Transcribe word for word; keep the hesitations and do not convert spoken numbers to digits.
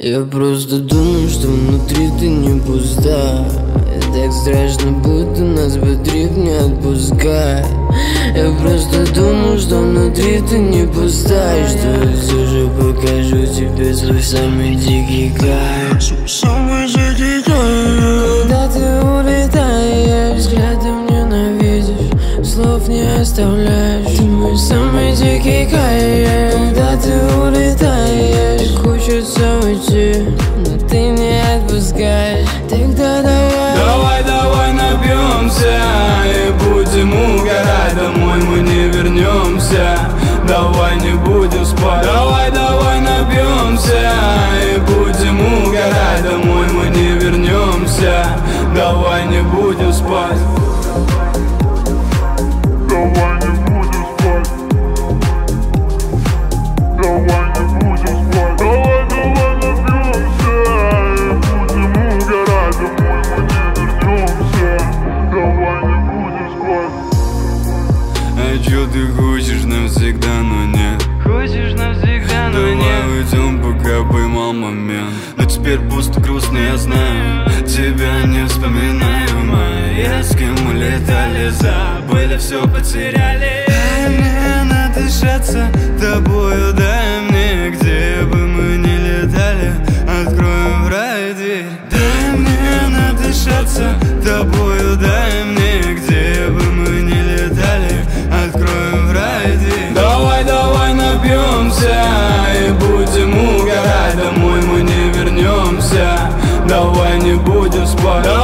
Я просто думаю, что внутри ты не пуста. Так страшно, будто нас Бэтрip не отпускает. Я просто думаю, что внутри ты не пуста, и что я все же покажу тебе свой самый дикий кайф. Самый дикий кайф. Когда ты улетаешь, взглядом ненавидишь, слов не оставляешь. Ты мой самый дикий кайф. Когда ты улетаешь, хочется уйти, но ты не отпускаешь. Тогда давай, давай, давай напьемся и будем угорать. Домой мы не вернемся, давай не будем спать. Давай, давай напьемся и будем угорать. Домой мы не вернемся, давай не будем спать. Давай не будем спать. Давай не будем спать. Давай, давай напьемся и будем угорать. Домой мы не вернемся, давай не будем спать. А чё ты хочешь навсегда, но нет? хочешь навсегда, но Давай нет. уйдем, пока поймал момент. Но теперь пусто, грустно, я знаю. Тебя не вспоминаю, моя, с кем улетали, забыли, все потеряли. Дай мне надышаться тобою, дай мне, где бы мы ни летали, откроем в рай дверь. Дай мне надышаться тобою, дай мне, где бы мы ни летали, откроем в рай дверь. Давай, давай напьемся и будем угорать. Домой мы не вернемся, давай не будем спать.